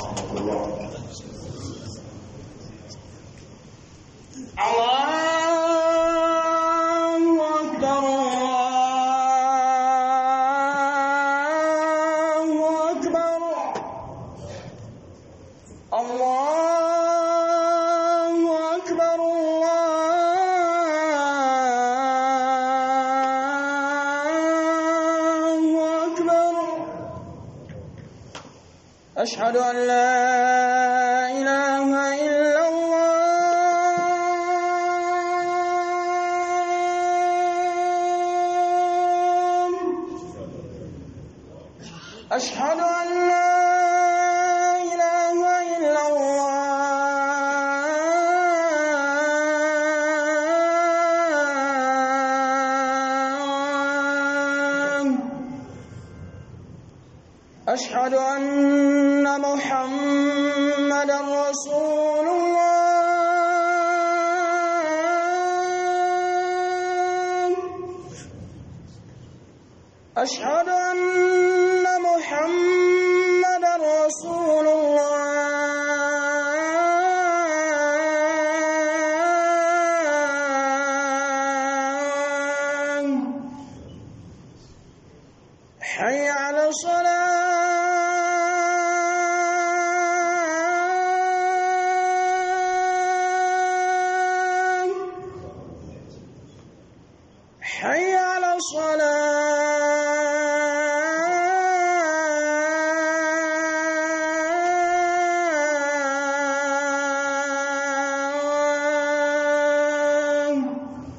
ورحمة الله. أشهد أن لا إله إلا الله. أشهد أن لا إله إلا الله. أشهد أن محمدًا رسول الله. أشهد أن محمدًا رسول الله. حي على الصلاة. حي على الصلاة.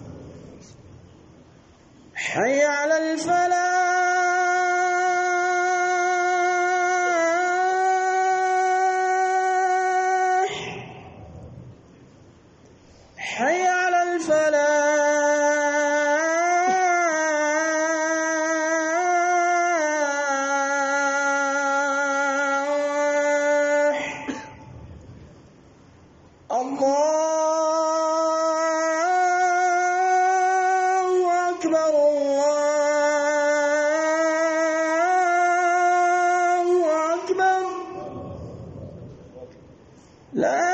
حي على الفلاح. حي على الفلاح. الله أكبر. الله أكبر. لا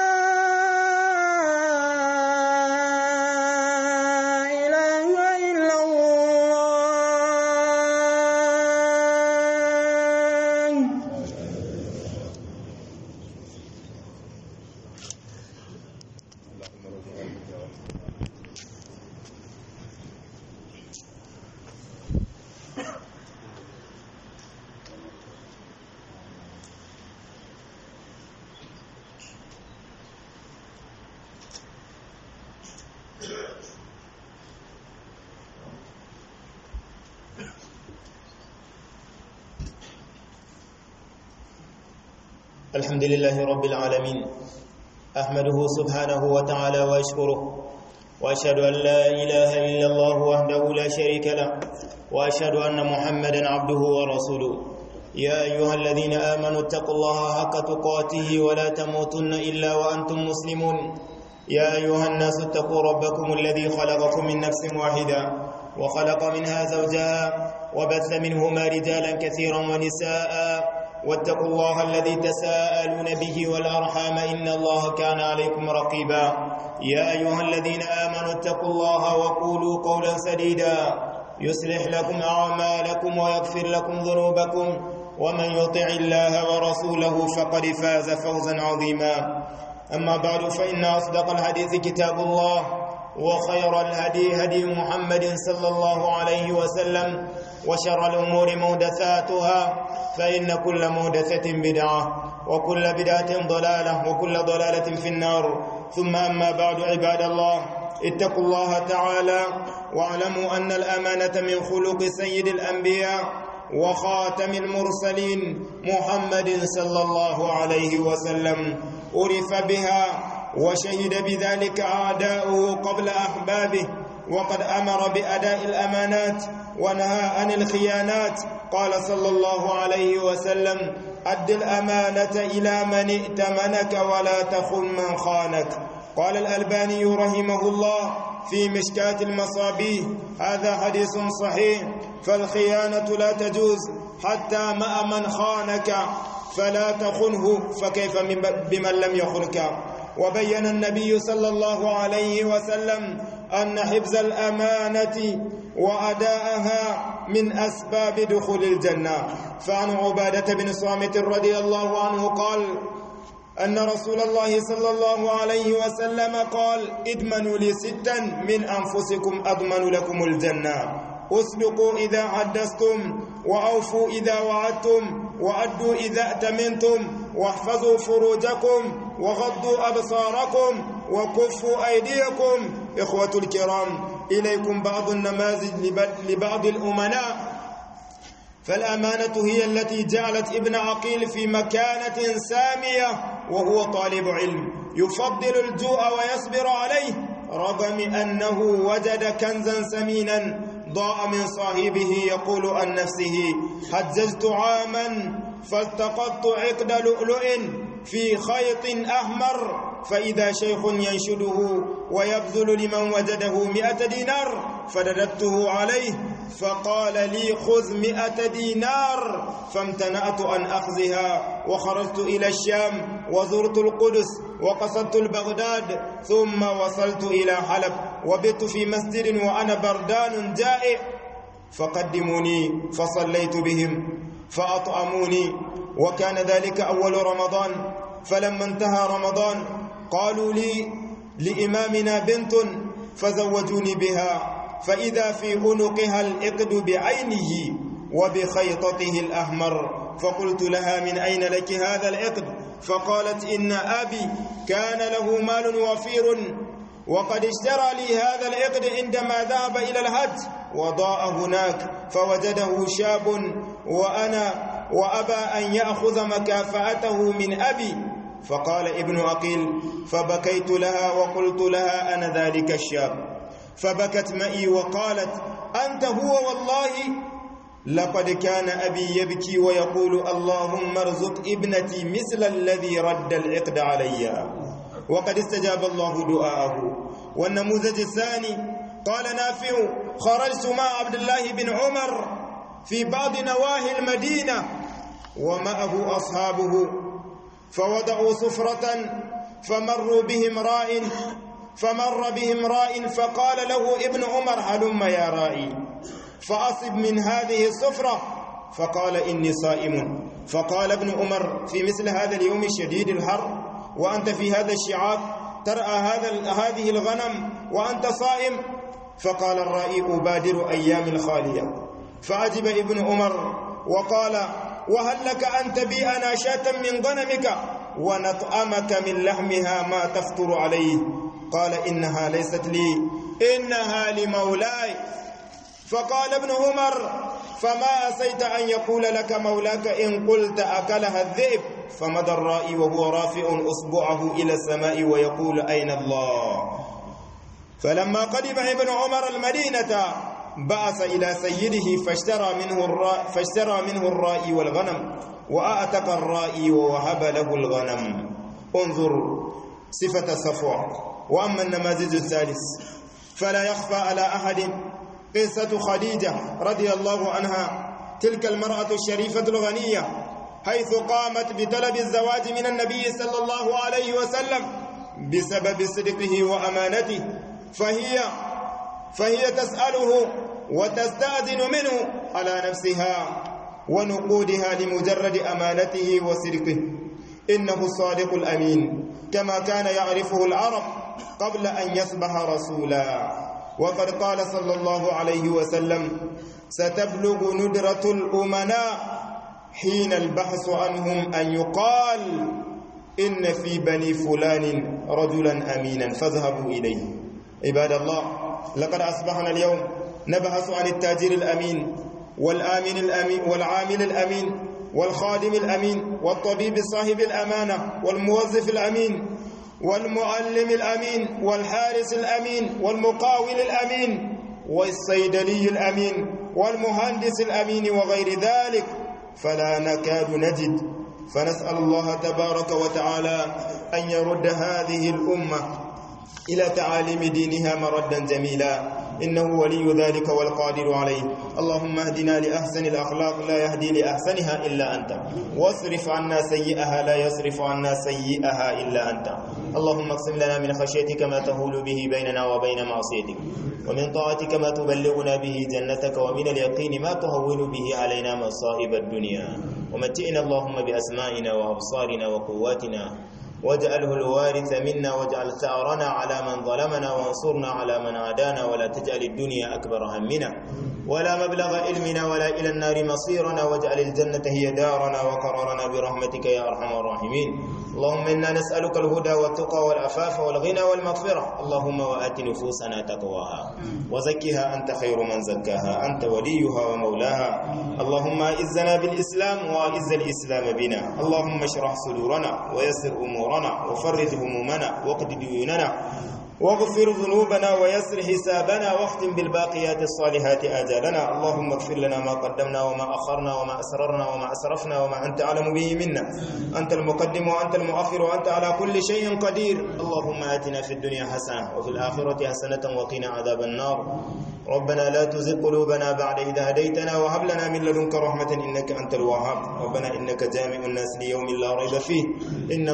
إله إلا الله. الحمد لله رب العالمين، أحمده سبحانه وتعالى وأشكره، وأشهد أن لا إله إلا الله وحده لا شريك له، وأشهد أن محمدا عبده ورسوله. يا أيها الذين آمنوا اتقوا الله حق تقاته ولا تموتن إلا وأنتم مسلمون. يا أيها الناس اتقوا ربكم الذي خلقكم من نفس واحدة وخلق منها زوجها وبث منهما رجالا كثيرا ونساء، واتقوا الله الذي تساءلون به والأرحام إن الله كان عليكم رقيبا. يا أيها الذين آمنوا اتقوا الله وقولوا قولا سديدا يصلح لكم أعمالكم ويغفر لكم ذنوبكم، ومن يطع الله ورسوله فقد فاز فوزا عظيما. أما بعد، فإن أصدق الحديث كتاب الله، وخير الهدي هدي محمد صلى الله عليه وسلم، وشر الأمور محدثاتها، فإن كل محدثة بدعة، وكل بدعة ضلالة، وكل ضلالة في النار. ثم أما بعد، عباد الله، اتقوا الله تعالى واعلموا أن الأمانة من خلق سيد الأنبياء وخاتم المرسلين محمد صلى الله عليه وسلم، عرف بها وشهد بذلك أعداؤه قبل أحبابه، وقد أمر بأداء الأمانات ونهى عن الخيانات. قال صلى الله عليه وسلم: أد الأمانة إلى من ائتمنك ولا تخن من خانك. قال الألباني رحمه الله في مشكاة المصابيح: هذا حديث صحيح، فالخيانة لا تجوز، حتى مع من خانك فلا تخنه، فكيف بمن لم يخنك. وبين النبي صلى الله عليه وسلم أن حفظ الأمانة وأداءها من أسباب دخول الجنة. فعن عبادة بن صامت رضي الله عنه قال أن رسول الله صلى الله عليه وسلم قال: ادمنوا لي 6 من أنفسكم أضمن لكم الجنة: أصدقوا إذا حدثتم، وأوفوا إذا وعدتم، وأدوا إذا ائتمنتم، واحفظوا فروجكم، وغضوا أبصاركم، وكفوا أيديكم. إخوة الكرام، إليكم بعض النماذج لبعض الأمناء. فالأمانة هي التي جعلت ابن عقيل في مكانة سامية وهو طالب علم، يفضل الجوع ويصبر عليه رغم أنه وجد كنزا ثمينا ضاع من صاحبه. يقول عن نفسه: حججت عاما فالتقطت عقد لؤلؤ في خيط أحمر، فإذا شيخ ينشده ويبذل لمن وجده 100 دينار، فرددته عليه فقال لي: خذ 100 دينار، فامتنعت عن أخذها وخرجت إلى الشام وزرت القدس وقصدت البغداد، ثم وصلت إلى حلب وبت في مسجد وأنا بردان جائع، فقدموني فصليت بهم فأطعموني، وكان ذلك أول رمضان. فلما انتهى رمضان قالوا لي: لإمامنا بنت، فزوجوني بها، فإذا في عنقها العقد بعينه وبخيطته الأحمر، فقلت لها: من أين لك هذا العقد؟ فقالت: إن أبي كان له مال وفير وقد اشترى لي هذا العقد عندما ذهب إلى الحج وضاع هناك، فوجده شاب وأبى أن يأخذ مكافأته من أبي. فقال ابن عقيل: فبكيت لها وقلت لها: أنا ذلك الشاب. فبكت معي وقالت: أنت هو والله، لقد كان أبي يبكي ويقول: اللهم ارزق ابنتي مثل الذي رد العقد علي، وقد استجاب الله دعاءه. والنموذج الثاني قال نافع: خرجت مع عبد الله بن عمر في بعض نواحي المدينة ومعه أصحابه، فوضعوا سفرة فمر بهم راء فقال له ابن عمر: هلم يا رائي فأصب من هذه السفرة، فقال: إني صائم. فقال ابن عمر: في مثل هذا اليوم الشديد الحر وأنت في هذا الشعاب ترعى هذه الغنم وأنت صائم؟ فقال الرائي: أبادر أيام الخالية. فعجب ابن عمر وقال: وهل لك أن تبيعنا شاة من غنمك ونطعمك من لحمها ما تفطر عليه؟ قال: إنها ليست لي، إنها لمولاي. فقال ابن عمر: فما أسيت أن يقول لك مولاك إن قلت أكلها الذئب؟ فمضى الرائي وهو رافع أصبعه إلى السماء ويقول: أين الله؟ فلما قدم ابن عمر المدينة بعث إلى سيده فاشترى منه الرائي والغنم، وأعتق الرائي ووهب له الغنم. انظر صفة الصفوة. وأما النماذج الثالث فلا يخفى على أحد قصة خديجة رضي الله عنها، تلك المرأة الشريفة الغنية، حيث قامت بطلب الزواج من النبي صلى الله عليه وسلم بسبب صدقه وأمانته، فهي تسأله وتستأذن منه على نفسها ونقودها لمجرد أمانته وصدقه. إنه الصادق الأمين كما كان يعرفه العرب قبل أن يصبح رسولا. وقد قال صلى الله عليه وسلم: ستبلغ ندرة الأمناء حين البحث عنهم أن يقال إن في بني فلان رجلا أمينا فاذهبوا إليه. عباد الله، لقد أصبحنا اليوم نبحث عن التاجر الأمين والعامل الأمين والخادم الأمين والطبيب صاحب الأمانة والموظف الأمين والمعلم الأمين والحارس الأمين والمقاول الأمين والصيدلي الأمين والمهندس الأمين وغير ذلك، فلا نكاد نجد. فنسأل الله تبارك وتعالى أن يرد هذه الأمة إلى تعاليم دينها مردا جميلا إنه ولي ذلك والقادر عليه. اللهم اهدنا لأحسن الأخلاق لا يهدي لأحسنها إلا أنت، واصرف عنا سيئها لا يصرف عنا سيئها إلا أنت. اللهم اقسم لنا من خشيتك ما تهول به بيننا وبين معصيتك، ومن طاعتك ما تبلغنا به جنتك، ومن اليقين ما تهون به علينا مصائب الدنيا. ومتئنا اللهم بأسمائنا وأبصارنا وقواتنا، واجعله الوارث منا، واجعل ثأرنا على من ظلمنا، وانصرنا على من عادانا، ولا تجعل الدنيا أكبر همنا ولا مبلغ علمنا ولا إلى النار مصيرنا، واجعل الجنة هي دارنا وقرارنا برحمتك يا أرحم الراحمين. اللهم إنا نسألك الهدى والتقى والعفاف والغنى والمغفرة. اللهم وآت نفوسنا تقواها وزكها أنت خير من زكاها، أنت وليها ومولاها. اللهم أعزنا بالإسلام وأعز الإسلام بنا. اللهم اشرح صدورنا ويسر أمورنا وفرج همومنا واقض ديوننا واغفر ذنوبنا ويسر حسابنا واختم بالباقيات الصالحات آجالنا. اللهم اغفر لنا ما قدمنا وما أخرنا وما أسررنا وما أسرفنا وما أنت أعلم به منا. أنت المقدم وأنت المؤخر وأنت على كل شيء قدير. اللهم آتنا في الدنيا حسنة وفي الآخرة حسنة وقنا عذاب النار. ربنا لا تزغ قلوبنا بعد إذ هديتنا وهب لنا من لدنك رحمة إنك أنت الوهاب. ربنا إنك جامع الناس ليوم لا ريب فيه، إن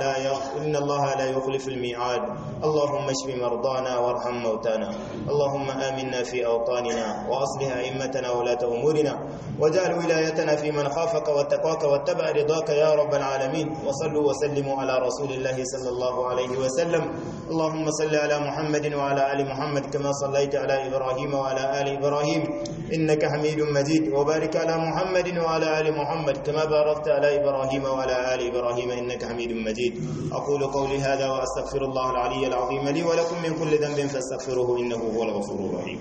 الله لا يخلف الميعاد. اللهم اشف مرضانا وارحم موتانا. اللهم آمنا في أوطاننا وأصلح أئمتنا ولاة أمورنا، واجعل ولايتنا في من خافك واتقاك واتبع رضاك يا رب العالمين. وصلوا وسلموا على رسول الله صلى الله عليه وسلم. اللهم صل على محمد وعلى آل محمد كما صليت على إبراهيم وعلى آل إبراهيم إنك حميد مجيد، وبارك على محمد وعلى آل محمد كما باركت على إبراهيم وعلى آل إبراهيم إنك حميد مجيد. أقول قولي هذا وأستغفر الله العلي العظيم لي ولكم من كل ذنب فاستغفروه إنه هو الغفور الرحيم.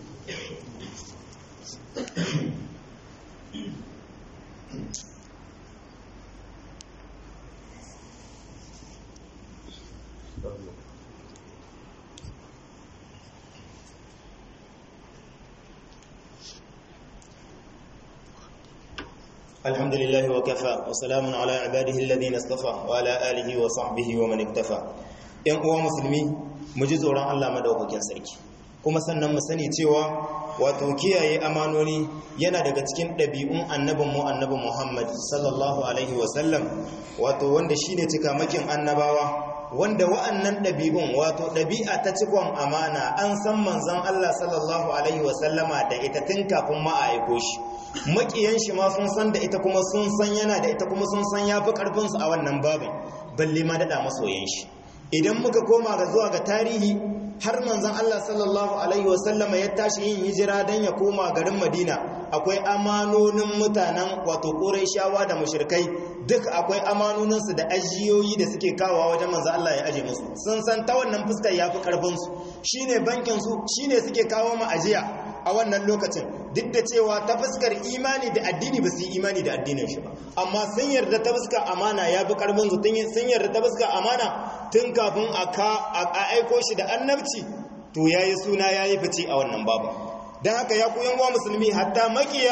الحمد لله وكفى وسلام على عباده الذين اصطفى وعلى آله وصحبه ومن اكتفى. ‘Yan uwa musulmi mu ji tsoron Allah madaukakin sarki, kuma sannan mu sani cewa wato kiyaye amanoni yana daga cikin ɗabi'un annabin Muhammad sallallahu alaihi wasallam, wato wanda shine cikamakin annabawa, wanda wa'annan ɗabi'un wato ɗabi'a ta cikon amana an san manzon Allah sallallahu alaihi wasallama da ita tun kafin ma a aiko shi. Makiyan shi ma sun san da ita, kuma sun san yana da ita, kuma sun san yafi karfin su a wannan babin, balle ma daɗa masoyan shi. Idan muka koma ga zuwa ga tarihi, har manzon Allah sallallahu alaihi wasallama ya tashi yin hijira dan ya koma garin Madina, akwai amanonin mutanen wato Qurayshawa da mushrikai, duk akwai amanonin su da ajiyoyi da suke kawowa wajen manzon Allah ya aje musu. Sun san ta wannan fuskar yafi karfin su, shine bankin su, shine suke kawo mu ajiya a wannan lokacin, duk da cewa ta fuskar imani da addini ba su yi imani da addinin shi ba, amma sun yarda ta fuskar amana ya fi karfin su, sun yarda ta fuskar amana tun kafin a aiko shi da annabci, to yayi suna yayi fice a wannan babu. Dan haka ya koyan wa musulmi, hatta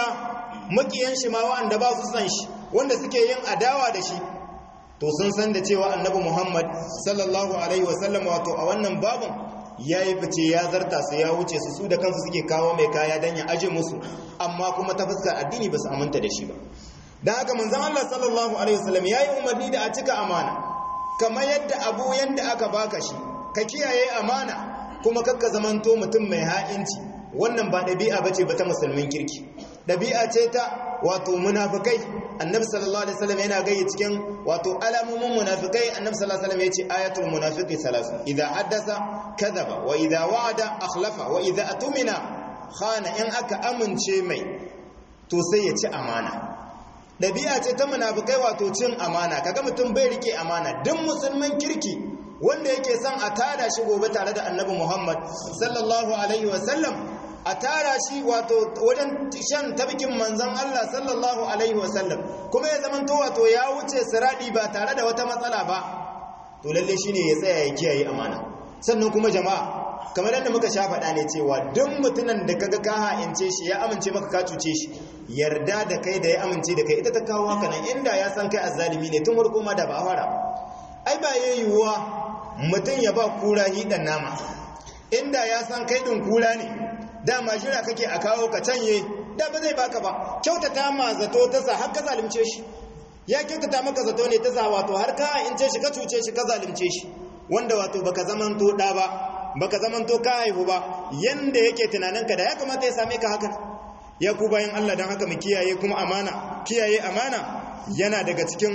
makiyan shi ma wanda ba su san shi, wanda suke yin adawa da shi, to sun san da cewa annabi Muhammad sallallahu alaihi wasallam wato a wannan babun ya yi fice, ya zarta su, ya wuce su da kansu suke kawo mai kaya don ya aje musu, amma kuma ta fuskar addini ba su aminta da shi ba. Don haka manzon Allah sallallahu alaihi wasallam ya yi umarni da a cika amana, kamar yadda aka baka shi ka kiyaye amana, kuma kakka zamanto mutum mai ha'inci. Wannan ba ɗabi'a bace ba ta musulmin kirki, ɗabi'a ce ta wato munafikai. Annabi sallallahu alaihi wasallam yana gayyace cikin wato alamomin munafikai. Annabi sallallahu alaihi wasallam yace ayatul munafiqi thalath: idza haddasa kadhaba, wa idza wa'ada akhlafa, wa idza atumina khana. In aka amince mai to sai ya ci amana. Ɗabi'a ce ta munafikai, wato cin amana. Kaga mutum bai rike amana. Duk musulmin kirki wanda yake son a tada shi gobe tare da Annabi Muhammad sallallahu alaihi wasallam, a tara shi wato wajen shan tabkin manzon Allah sallallahu alaihi wasallam, kuma ya zamanto wato ya wuce siradi ba tare da wata matsala ba, to lalle shine ya tsaya ya kiyaye amana. Sannan kuma jama'a, kamar yadda muka sha faɗa ne cewa duk mutumin da kaga ka ha'ince shi, ya amince maka ka cuce shi, yarda da kai da ya amince da kai ita ta kawo haka nan. Inda ya san kai azzalimi ne tun farko ma da ba a fara. Ai ba yayyuwa mutum ya ba kura hidan nama, inda ya san kai din kura ne dama jira kake a kawo ka canye da ba zai baka ba. Kyautata ma zato ta sa har ka zalunce shi, ya kyautata maka zato ne ta sa wato har ka ince shi ka cuce shi ka zalunce shi, wanda wato baka zamanto da ba, baka zamanto ka haihu ba yanda yake tunaninka da ya kamata ya same ka haka. Ya ku bayan Allah, dan haka mu kiyaye kuma amana. Kiyaye amana yana daga cikin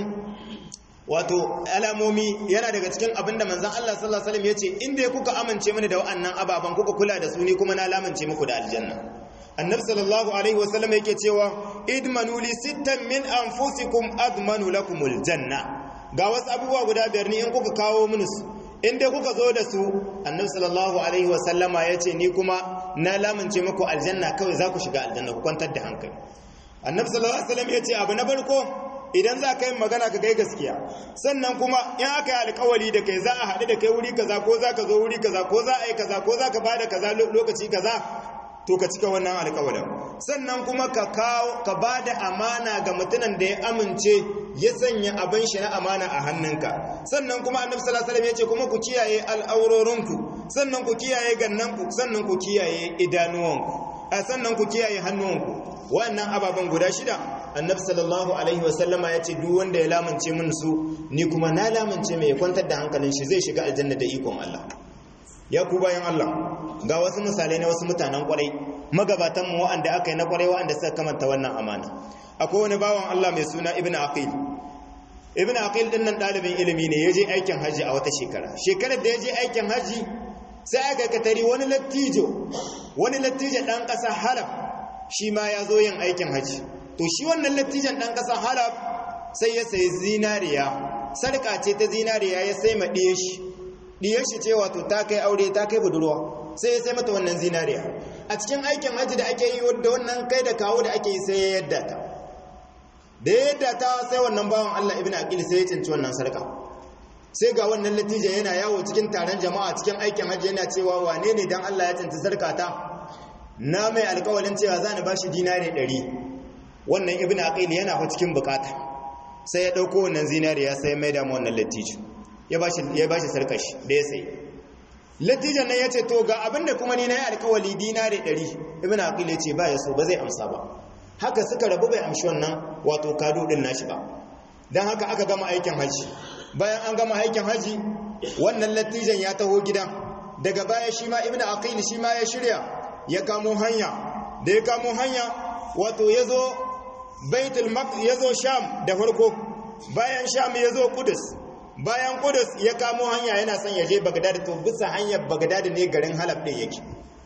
wato alamomi, yana daga cikin abinda manzon Allah sallallahu alaihi wasallam yace inda kuka amince mini da wa'annan ababan kuka kula da su ni kuma na lamince muku da aljanna. Annabi sallallahu alaihi wasallam yake cewa idmanu li sittan min anfusikum admanu lakumul janna. Ga wasu abubuwa guda biyar ni in kuka kawo mini su, inda kuka zo da su, Annabi sallallahu alaihi wasallama yace ni kuma na lamince muku aljanna, kawai za ku shiga aljanna, ku kwantar da hankali. Annabi sallallahu alaihi wasallam yace abu na farko, idan za ka yi magana ka gai gaskiya, sannan kuma in aka yi alkawali da kai za a haɗu da kai wuri kaza, ko za ka zo wuri kaza, ko za a yi kaza, ko za ka bada kaza lokaci kaza, to ka cika wannan alkawalin. Sannan kuma ka bada amana ga mutumin da ya amince ya sanya abin shi na amana a hannunka. Sannan kuma Annabi sallallahu alaihi wasallam ya ce kuma ku kiyaye al'aurorinku, sannan ku kiyaye gannanku, sannan ku kiyaye idanuwanku, sannan ku kiyaye hannuwanku. Wannan ababen guda shida Annabi sallallahu alaihi wasallama ya ce duk wanda ya lamunce min su, ni kuma na lamunce mai kwantar da hankalin shi zai shiga aljanna da ikon Allah. Ya ku bayan Allah, ga wasu misalai na wasu mutanen kwarai, magabatanmu waɗanda aka yi na kwarai, waɗanda suka kamanta wannan amana. Akwai wani bawan Allah mai suna Ibn Aqil. Ibn Aqil din nan ɗalibin ilimi ne, ya je aikin haji a wata shekara. Shekarar da ya je aikin haji sai aka katari wani lattijo ɗan ƙasa Halab, shi ma ya zo yin aikin haji. To shi wannan lattijan ɗan ƙasa Halab sai ya sayi zinariya, sarƙa ce ta zinariya ya sai ma ɗiyar shi ce wato ta kai aure, ta kai budurwa, sai ya sai mata wannan zinariya. A cikin aikin hajji da ake yi wadda wannan kai da kawo da ake yi sai ya yadda ta. Da ya yadda ta sai wannan bawan Allah Ibn Aqil sai ya cinci wannan sarka. Sai ga wannan latija yana yawo cikin taron jama'a cikin aikin hajji yana cewa wane ne dan Allah ya cinci sarka ta? Na mai alƙawalin cewa za ni bashi dinari 100. Wannan Ibn Aqil yana fa cikin bukata. Sai ya ɗauko wannan zinariya sai ya maida mu wannan latija. Ya ba shi sarkashi da ya sai. Latijan nan ya ce to ga abinda kuma ni na yi alkawali dinari 100. Ibn Aqil ya ce ba ya so, ba zai amsa ba. Haka suka rabu, bai amshi wannan wato kado din nashi ba. Don haka aka gama aikin haji. Bayan an gama aikin haji, wannan latijan ya taho gida. Daga baya shi ma Ibn Aqil shi ma ya shirya, ya kamo hanya. Da ya kamo hanya wato ya zo Baitul Maqdis, ya zo Sham da farko. Bayan Sham ya zo Qudus. Bayan Kudus ya kamo hanya yana son ya je Bagdad, to bisa hanyar Bagdad ne garin Halab din yake.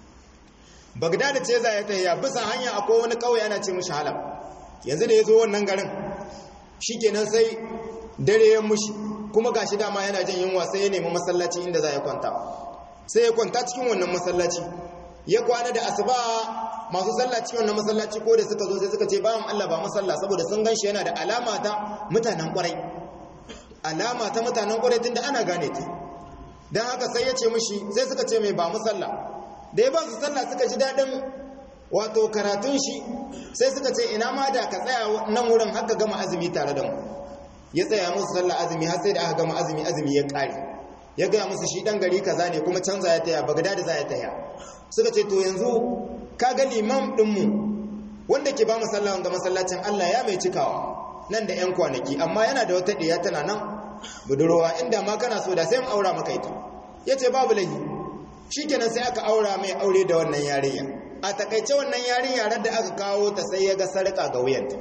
Bagdad ce za ya tafiya, bisa hanya akwai wani kauye ana ce mishi Halab. Yanzu da ya zo wannan garin, shikenan sai dare ya mushi, kuma gashi dama yana jin yunwa, sai ya nemi masallaci inda za ya kwanta. Sai ya kwanta cikin wannan masallaci. Ya kwana da asuba, masu sallah cikin wannan masallaci ko da suka zo sai suka ce bawan Allah ba masalla, saboda sun ganshi yana da alama ta mutanen kwarai. Alama ta mutanen kwarai tunda ana gane ta. Dan haka sai ya ce mishi, sai suka ce mai ba mu sallah. Da ya ba su sallah suka ji dadin wato karatun shi, sai suka ce ina ma da ka tsaya nan wurin haka gama azumi tare da mu. Ya tsaya musu sallah azumi har sai da aka gama azumi ya kare. Ya gaya musu shi dan gari kaza ne kuma canza ya taya, Bagdad za ya taya. Suka ce to yanzu ka ga liman din mu wanda ke ba mu sallah ga masallacin Allah ya mai cikawa nan da 'yan kwanaki, amma yana da wata ɗiya tana nan budurwa, inda ma kana so da sai mu aura maka ita. Ya ce babu laifi. Shi kenan sai aka aura mai aure da wannan yarinya. A takaice wannan yarinya da aka kawo ta sai ya ga sarƙa ga wuyanta.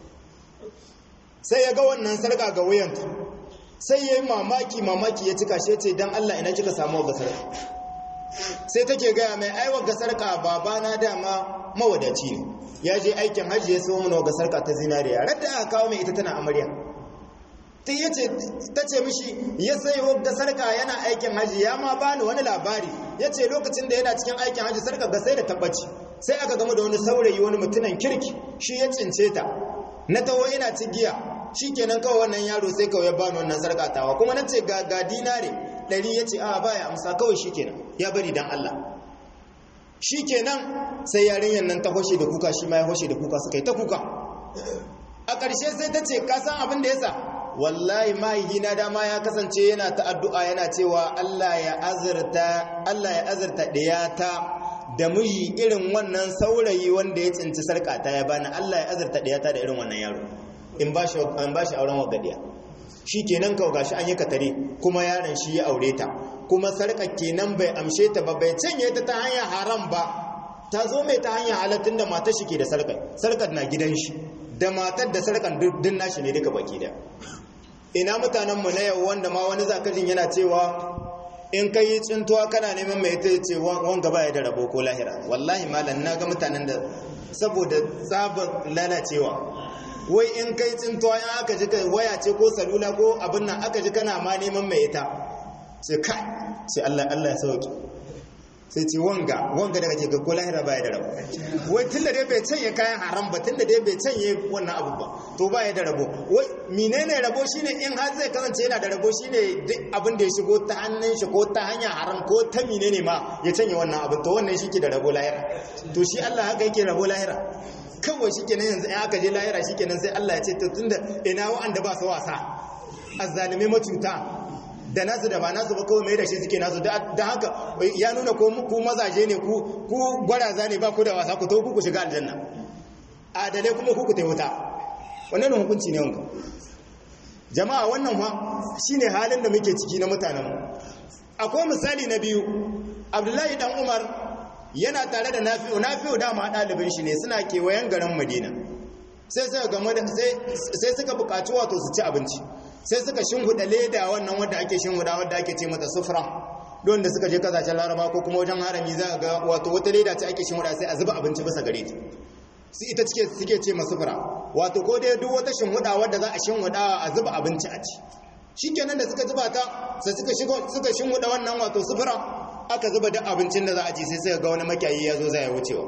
Sai ya ga wannan sarƙa ga wuyanta. Sai ya yi mamaki ya cika shi, ce don Allah ina kika samu ga sarƙa. Sai take gaya mai aiwa ga sarƙa babana dama mawadaci ne. Ya je aikin hajji ya so mana ga sarka ta zinariya, radda aka kawo mai ita tana amarya. Ta ce mishi ya sai ga sarka yana aikin hajji, ya ma bani wani labari. Ya ce lokacin da yana cikin aikin hajji sarka ga sai da tabbaci. Sai aka gama da wani saurayi, wani mutunan kirki, shi ya cince ta. Na taho ina cigiya, shi kenan kawai wannan yaro sai kawai ya bani wannan sarka tawa. Kuma na ce ga dinare 100, ya ce a baya amsa, kawai shi kenan ya bari dan Allah. Shi kenan sai yarinyar nan ta hoshe da kuka, shi ma ya hoshe da kuka, suka yi ta kuka. A ƙarshe sai ta ce ka san abin da yasa wallahi mahaifina dama ya kasance yana ta addu'a yana cewa Allah ya azurta ɗiyata da miji irin wannan saurayi wanda ya tsinci sarƙata ya bani. Allah ya azurta ɗiyata da irin wannan yaro in ba shi auren wagadiya. Shi kenan kawo gashi an yi katare kuma yaron shi ya aure ta, kuma sarƙa kenan bai amshe ta ba, bai canye ta hanyar haram ba, ta zo mai ta hanyar halattun da matar shi ke da sarƙar na gidan shi da matar da sarƙar duk nashi ne duka baki da. Ina mutanenmu na yau wanda ma wani zakajin yana cewa in ka yi tsintuwa kana neman mai ta ce wanga ba ya da rabo ko lahira. Wallahi malam na ga mutanen da saboda tsabar lalacewa, wai in kai tsintuwa in aka ji waya ce ko salula ko abin nan aka ji kana ma neman mai ita sai kai sai Allah ya sauki, sai ce wanga da kake ga ko lahira baya da rabo. Wai tunda dai bai canye kayan haram ba, tunda dai bai canye wannan abu ba, to baya da rabo. Wai menene rabo? Shine in har zai kasance yana da rabo, shine duk abin da ya shigo ta hannun shi ko ta hanya haram ko ta menene ma ya canye wannan abu, to wannan shi ke da rabo lahira. To shi Allah haka yake rabo lahira kawai. Shikenan yanzu in aka je lahira shikenan sai Allah ya ce to tunda ina wa'anda ba su wasa, azzalimai macuta da nasu da ba nasu ba kawai mai da shi suke nasu, da haka ya nuna ko ku mazaje ne, ku gwaraza ne, ba ku da wasa, ku to ku shiga aljanna, adalai kuma ku ta wuta. Wannan hukunci ne wanka jama'a. Wannan ma shine halin da muke ciki na mutanenmu. Akwai misali na biyu, Abdullahi dan Umar yana tare da Nafi'u dama ɗalibin shi ne, suna kewayen garin Madina. Sai suka buƙaci wato su ci abinci, sai suka shinhuda leda wannan wadda ake shinhuda wadda ake ce mata sufra. Don da suka je kasashen Laraba ko kuma wajen harami za ga wato wata leda ce ake shinhuda sai a zuba abinci bisa gare ta, su ita suke ce ma sufra. Wato ko dai duk wata shinhuda wadda za a shinhuda a zuba abinci a ci. Shikenan da suka zuba ta sai suka shinhuda wannan wato sufra, aka zuba duk abincin da za a ci, sai suka ga wani makiyayi ya zo zai wucewa.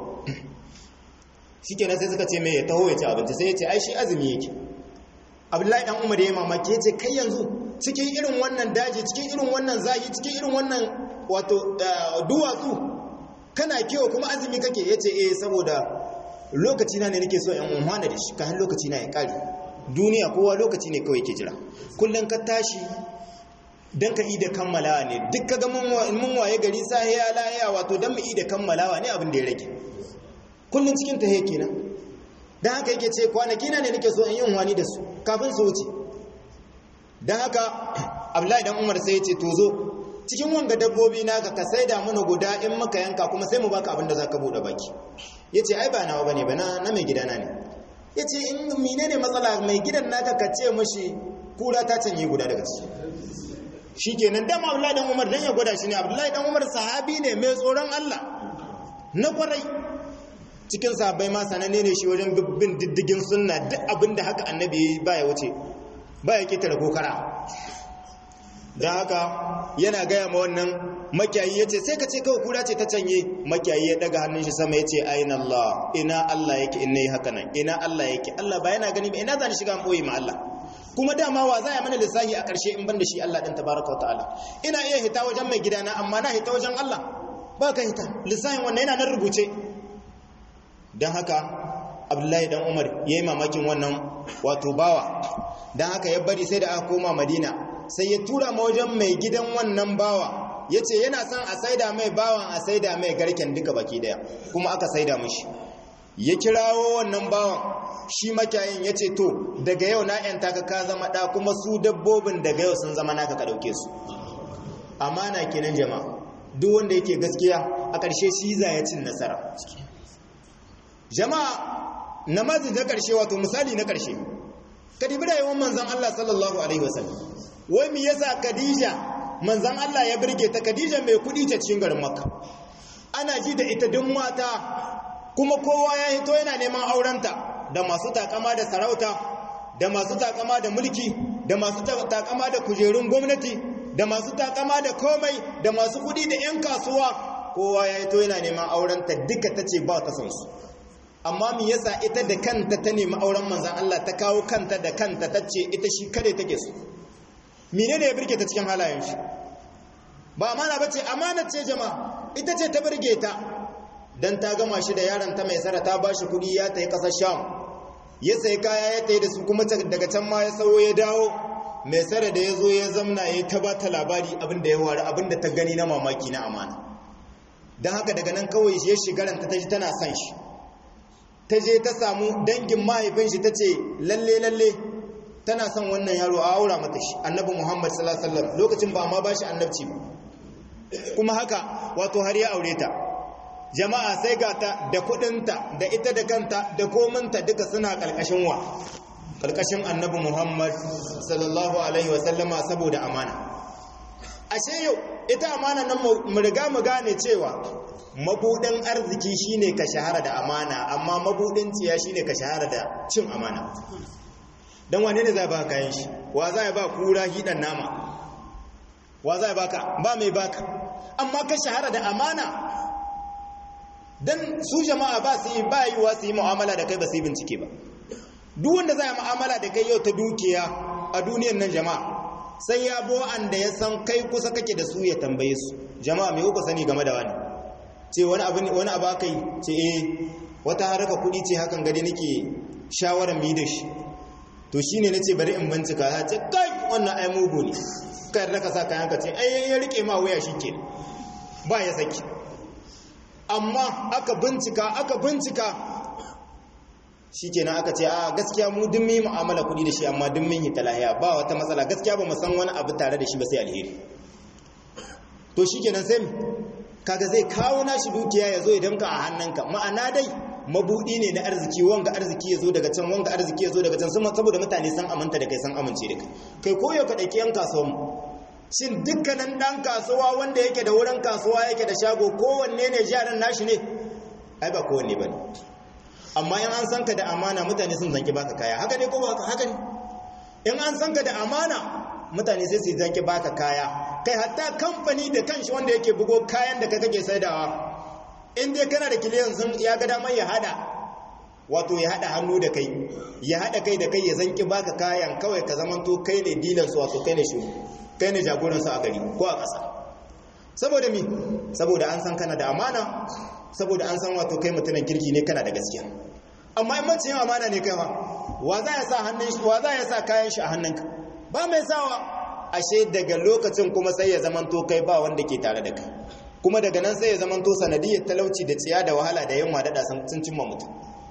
Shikenan sai suka ce mai ya taho ya ci abinci, sai ya ce ai shi azumi yake. Abdullahi dan Umar ya yi mamaki, ya ce kai yanzu cikin irin wannan daji, cikin irin wannan zahi, cikin irin wannan wato duwatsu kana kiwo kuma azumi kake? Ya ce saboda lokaci na ne nake so in umhana da shi, kafin lokaci na ya kare. Duniya kowa lokaci ne kawai ke jira, kullum ka tashi dan ka yi da kammalawa ne. Duk kaga mun waye gari sahiya lahiya, wato dan mu yi da kammalawa ne abin da ya rage, kullum cikin ta yake nan. Dan haka yake ce kwanaki na ne nake so in yi unwani da su kafin su wuce. Dan haka Abdullahi dan Umar sai ya ce to zo cikin wanga dabbobi naka ka saida mana guda, in muka yanka kuma sai mu baka abin da zaka bude baki. Yace ai ba nawa bane ba, na mai gidana ne. Yace in menene matsala, mai gidan naka ka ce mishi kura ta canye guda daga ciki. Shikenan dan Abdullahi dan Umar dan ya gwada shi ne. Abdullahi dan Umar sahabi ne mai tsoron Allah na kwarai, cikin sahabbai ma sananne ne shi wajen bin diddigin sunna. Duk abinda haka annabi ba ya wuce, ba ya ketare kokara. don haka yana gaya ma wannan makiyayi ya ce sai ka ce kawai kura ce ta canye. Makiyayi ya daga hannun shi sama ya ce aina Allah, ina Allah yake in nayi haka nan, ina Allah yake. Allah ba yana gani ba, ina zan shiga in boye ma Allah. Kuma dama wa za ya mana lissahi a ƙarshe in ban da shi Allah ɗin tabaraka wa ta'ala. Ina iya hita wajen mai gidana amma na hita wajen Allah, ba ka hita, lissahin wannan yana nan rubuce. Don haka Abdullahi dan Umar ya yi mamakin wannan wato bawa. Don haka ya bari sai da aka koma Madina, sai ya tura ma wajen mai gidan wannan bawa, ya ce yana son a saida mai bawan, a saida mai garken duka baki daya, kuma aka saida mashi. Ya kirawo wannan bawan, shi makiyayin ya ce to daga yau na yanta ka zama ɗa, kuma su dabbobin daga yau sun zama naka ka ɗauke su. Amana kenan jama'a, duk wanda yake gaskiya a ƙarshe shi za ya cin nasara. Jama'a namazi na ƙarshe, wato misali na ƙarshe, kadibi da yawan manzan Allah sallallahu alaihi wasallam. Wai me yasa Khadija manzan Allah ya birge ta? Khadija mai kudi ce cikin garin Makka, ana ji da ita duk mata, kuma kowa ya hito yana neman aurenta, da masu takama da sarauta, da masu takama da mulki, da masu takama da kujerun gwamnati, da masu takama da komai, da masu kudi da 'yan kasuwa, kowa ya hito yana neman aurenta, duka ta ce ba ta san su. Amma me yasa ita da kanta ta nemi auren manzan Allah, ta kawo kanta da kanta, ta ce ita shi kare take su? Menene ya birge ta cikin halayen shi? Ba amana bace, amana ce jama'a, ita ce ta birge ta. Dan ta gama shi da yaron ta mai sara, ta bashi kudi ya tayi kasar Sham, ya sai kaya ya tayi da su, kuma daga can ma ya sawo ya dawo, mai sara da ya zo ya zamna ya ta bata labari abinda ya wari abinda ta gani na mamaki na amana. Don haka daga nan kawai ya shiga ranta ta ji tana son shi, ta je ta samu dangin mahaifin shi ta ce lalle tana son wannan yaro a aura mata shi. Annabi Muhammad sallallahu alaihi wasallam lokacin ba ma ba shi annabci ba, kuma haka wato har ya aure ta. Jama'a sai ga ta da kudinta da ita da kanta da kominta duka suna kalkashin wa, kalkashin Annabi Muhammad sallallahu alaihi wasallama saboda amana. Ashe yau ita amana nan mu riga mu gane cewa mabudin arziki shine ka shahara da amana, amma mabudin tsiya shine ka shahara da cin amana. Dan wane ne zai baka kayan shi? Wa zai ba kura hidan nama? Wa zai baka? Ba mai baka. Amma ka shahara da amana, dan su jama'a ba su yi ba yiwa su yi mu'amala da kai ba su yi bincike ba. Duk wanda zai mu'amala da kai yau ta dukiya a duniyar nan jama'a, sai ya bo anda ya san kai kusa kake da su ya tambaye su, jama'a me kuka sani game da wani? Ce wani abu aka yi, ce wata haraka kuɗi ce hakan gade nake shawarar mi da shi. To shine nace bari in bincika, ya ce kai wannan ai mugu ne. Kai da ka sa kayan ka ce ai ya rike ma waya shike. Ba ya saki. Amma aka bincika shikenan aka ce a gaskiya mu dun mu mu'amala kuɗi da shi, amma dun mun yi talahiya ba wata matsala, gaskiya ba mu san wani abu tare da shi ba sai alheri. To shikenan sai kaga zai kawo nashi dukiya ya zo ya danka a hannunka, ma'ana dai mabudi ne na arziki, wanga arziki ya zo daga can, wanga arziki ya zo daga can, saboda mutane san aminta da kai, san amince da kai koyo ka ɗauki yan kasuwan mu. Shin dukkanin ɗan kasuwa wanda yake da wurin kasuwa yake da shago kowanne ne jaran nashi ne? Ai ba kowanne ba ne. Amma in an san ka da amana mutane sun zanki baka kaya, haka ne ko ba haka ne? In an san ka da amana mutane sai su zanki baka kaya, kai hatta kamfani da kanshi wanda yake bugo kayan da kake saidawa, in dai kana da kiliyan sun ya ga damar ya hada, wato ya hada hannu da kai, ya hada kai da kai ya zanki baka kayan, kawai ka zamanto kai ne dilan su, wato kai ne shi, kai ne jagoran su a gari ko a ƙasa. Saboda mi? Saboda an san kana da amana, saboda an san wato kai mutumin kirki ne, kana da gaskiya. Amma in mace yin amana ne kai ma, wa za ya sa hannun shi, wa za ya sa kayan shi a hannunka? Ba mai sawa. Ashe daga lokacin kuma sai ya zamanto kai ba wanda ke tare da kai, kuma daga nan sai ya zamanto sanadiyar talauci da tsiya da wahala da yunwa da sun cimma mutum.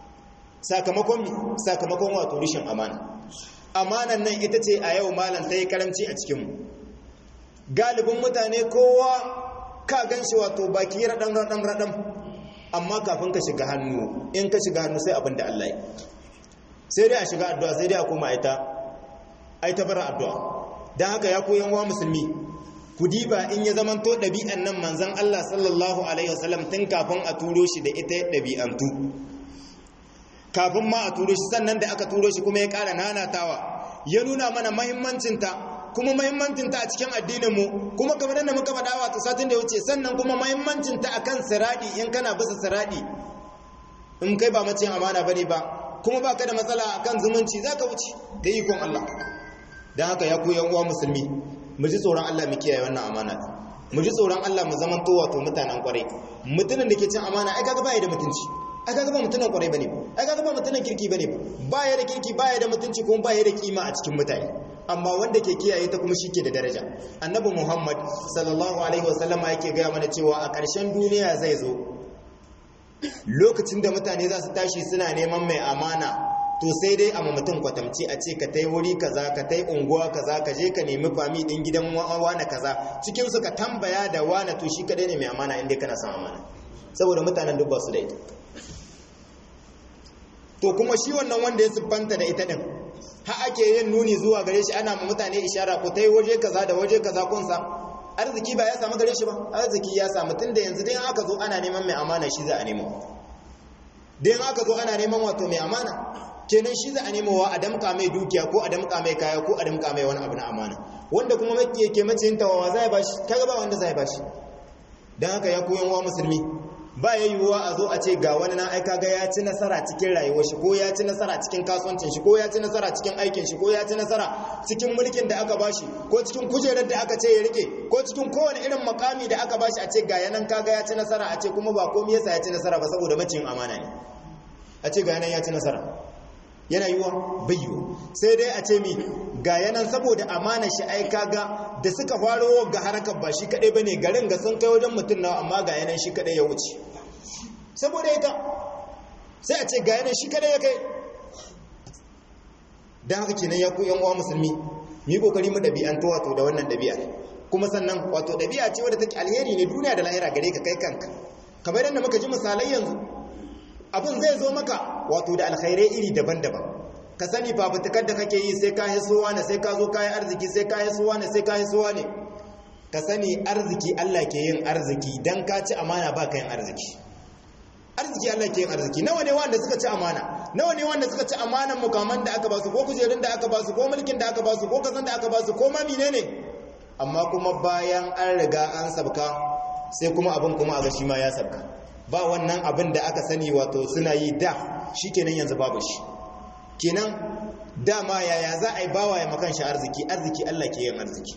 Sakamakon wato rishin amana. Amanan nan ita ce a yau malam ta yi karamci a cikinmu. Galibin mutane kowa ka gan shi wato baki raɗan, amma kafin ka shiga hannu, in ka shiga hannu sai abin da Allah yi. Sai dai a shiga addu'a, sai dai a koma aita bara addu'a. Don haka ya koyan wa musulmi, ku diba in ya zamanto ɗabi'an nan manzan Allah sallallahu alaihi wasallam tun kafin a turo shi da ita ɗabi'antu. Kafin ma a turo shi, sannan da aka turo shi kuma ya ƙara nanatawa, ya nuna mana mahimmancinta, kuma mahimmancinta a cikin addininmu, kuma kamar yadda muka faɗa wato satin da ya wuce, sannan kuma mahimmancinta akan siradi. In kana bisa siradi, in kai ba mace amana bane ba, kuma baka da matsala akan zumunci, zaka wuce da ikon Allah. Dan haka ya koyan uwa musulmi, mu ji tsoron Allah mu kiyaye wannan amana, mu ji tsoron Allah mu zamanto wato mutanen kwarai. Mutumin da ke cin amana ai kaga baya da mutunci, ai kaga ba mutumin kwarai bane, ai kaga ba mutumin kirki bane, baya da kirki, baya da mutunci, kuma baya da kima a cikin mutane. Amma wanda ke kiyaye ta kuma shike da daraja. Annabi Muhammad sallallahu alaihi wasallama yake gaya mana cewa a ƙarshen duniya zai zo lokacin da mutane za su tashi suna neman mai amana, to sai dai amma mutum kwatamci a ce ka tai wuri kaza, ka tai unguwa kaza, ka je ka nemi fami din gidan wani kaza, cikin su ka tambaya da wani, to shi kadai ne mai amana inda kana son amana, saboda mutanen duk ba su da ita. To kuma shi wannan wanda ya siffanta da ita din, ha ake yin nuni zuwa gare shi, ana ma mutane ishara, ku tai waje kaza da waje kaza kunsa. Arziki ba ya samu gare shi ba, arziki ya samu, tunda yanzu dai aka zo ana neman mai amana shi za a nemo. Dai aka zo ana neman wato mai amana, kenan shi za a nemowa a damka mai dukiya, ko a damka mai kaya, ko a damka mai wani abu na amana. Wanda kuma ke mace yin tawawa zai bashi, kaga ba wanda zai bashi. Dan haka ya koyan wa musulmi, ba ya yiwuwa a zo a ce ga wani na aika ga ya ci nasara cikin rayuwar shi, ko ya ci nasara cikin kasuwancin shi, ko ya ci nasara cikin aikin shi, ko ya ci nasara cikin mulkin da aka bashi, ko cikin kujerar da aka ce ya rike, ko cikin kowane irin makami da aka bashi, a ce ga yanan kaga ya ci nasara, a ce kuma ba komai yasa ya ci nasara ba, saboda maciyin amana ne. A ce ga yanan ya ci nasara, yana yiwa bayyo sai dai a ce mi ga yanan saboda amana shi ai kaga da suka faro ga harakar ba shi kadai bane garin ga sun kai wajen mutum nawa amma ga yanan shi kadai ya wuce saboda ita sai a ce ga yanan shi kadai ya kai dan haka kenan ya ku yan uwa musulmi mu yi kokari mu dabi'antu wato da wannan dabi'a kuma sannan wato dabi'a ce wadda take alheri ne duniya da lahira gare ka kai kanka kamar yadda muka ji misalai yanzu abin zai zo maka wato da alkhairai iri daban-daban ka sani fafutukar da kake yi sai ka hisuwa ne sai ka zo kayi arziki sai ka hisuwa ne sai ka hisuwa ne ka sani arziki Allah ke yin arziki dan ka ci amana ba ka yin arziki arziki Allah ke yin arziki nawa ne wanda suka ci amana nawa ne wanda suka ci amanan mukaman da aka ba su ko kujerun da aka ba su ko mulkin da aka ba su ko kasan da aka ba su ko ma menene amma kuma bayan an riga an sabka sai kuma abin kuma a ga shi ma ya sabka ba wannan abin da aka sani wato suna yi da shikenan yanzu babu shi kenan dama yaya za a yi bawa ya makan shi arziki arziki Allah ke yin arziki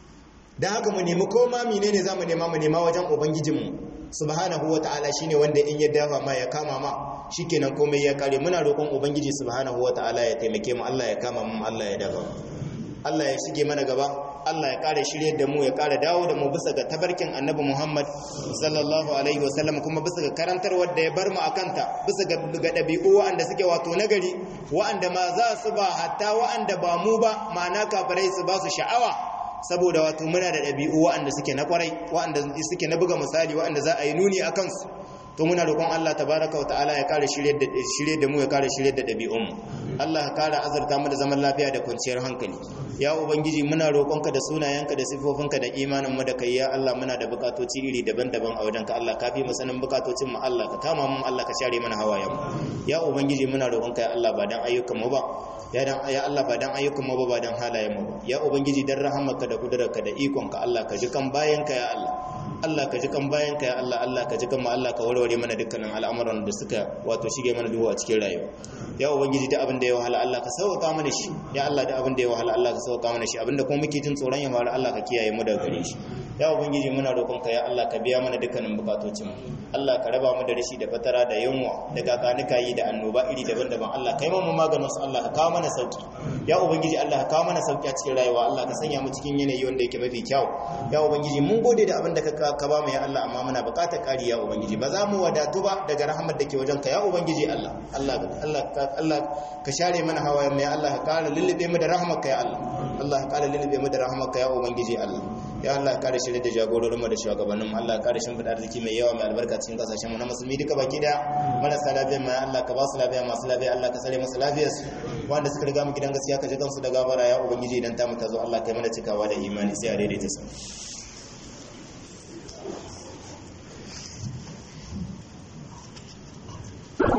dan haka mu nemi koma menene zamu nema mu nema wajen ubangijinmu subhanahu wataala shine wanda in ya dafa ma ya kama ma shikenan komai ya kare muna roƙon ubangiji subhanahu wataala ya taimake mu Allah ya kama mu Allah ya dafa Allah ya shige mana gaba Allah ya kare shirye da mu ya kare dawo da mu bisa ga tabarkin Annabi Muhammad sallallahu alaihi wasallam kuma bisa ga karantarwar da ya bar mu akanta bisa ga dabi'u wanda suke wato nagari wanda ma za su ba hatta wanda ba mu ba ma'ana kafirai su ba su sha'awa saboda wato muna da dabi'u wanda suke na kwarai wanda suke na buga misali wanda za a yi nuni akan su to muna roƙon Allah tabaraka wa ta'ala ya kare shirye da mu ya kare shirye da dabi'un mu Allah ya kare azurta mu da zaman lafiya da kwanciyar hankali ya ubangiji muna roƙonka da sunayenka da sifofinka da imanin mu da kai ya Allah muna da bukatoci iri daban-daban a wajenka Allah kafi mu sanin bukatocin mu Allah ka kama mu Allah ka share mana hawayen mu ya ubangiji muna roƙonka ya Allah ba dan ayyukan mu ba ya Allah ba dan ayyukan mu ba dan halayen mu ba ya ubangiji dan rahamarka da kudurarka da ikonka Allah ka ji kan bayanka ya Allah Allah ka ji kan bayanka ya Allah Allah ka ji kan mu Allah ka warware mana dukkanin al'amuran da suka wato shige mana duhu a cikin rayuwa ya ubangiji da abin da ya wahala Allah ka sauka mana shi ya Allah da abin da ya wahala Allah ka sauka mana shi abinda kuma muke jin tsoron ya faru Allah ka kiyaye mu daga gare shi ya ubangiji muna roƙonka ya Allah ka biya mana dukkanin bukatocin mu Allah ka raba mu da rashi da fatara da yunwa da kakanika yi da annoba iri daban-daban Allah kai mu maganin su Allah ka kawo mana sauki ya ubangiji Allah ka kawo mana sauki a cikin rayuwa Allah ka sanya mu cikin yanayi wanda yake mafi kyau ya ubangiji mun gode da abin da ka ba mu ya Allah amma muna buƙatar ƙari ya ubangiji ba za mu wadatu ba daga rahmar da ke wajenka ya ubangiji Allah ka share mana hawayen mu ya Allah ka kare lullube mu da rahmarka ya Allah Allah ka kare lullube mu da rahmarka ya ubangiji Allah ya Allah ka kare shirye da jagororin mu da shugabannin mu Allah ka kare shin fada arziki mai yawa mai albarka cikin kasashen mu na musulmi duka baki da marasa lafiya mai Allah ka ba su lafiya masu lafiya Allah ka sare musu lafiyar su wanda suka riga mu gidan gaskiya ka ji kansu da gabara ya ubangiji idan ta mu ta zo Allah kai mana cikawa da imani sai a daidaita su